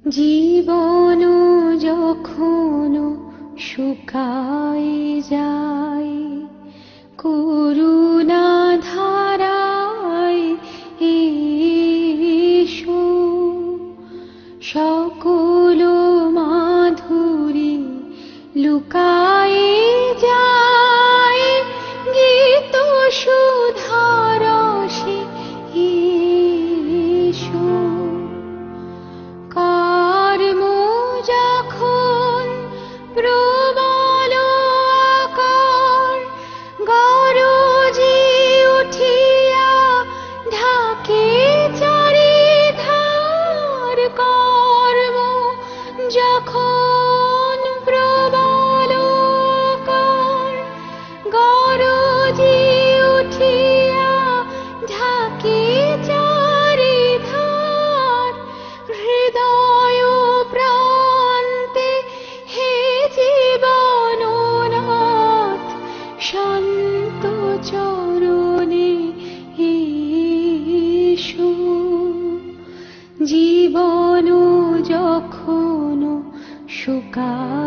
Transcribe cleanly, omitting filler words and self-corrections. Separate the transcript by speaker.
Speaker 1: জীবন যখন শুকায় যায়, করুণা ধারায় এসো, সকল মাধুরী লুকায় যায় গীত সুধারসে এসো। কর্ম যখন প্রবল আকার গরজে উঠিয়া ঢাকে চারিধার, কর্ম যখন প্রবল আকার গরজে উঠিয়া ঢাকে চারিধার, হৃদয় প্রান্তে হে জীবননাথ শান্ত চরণে এসো। জীবন যখন শুকায়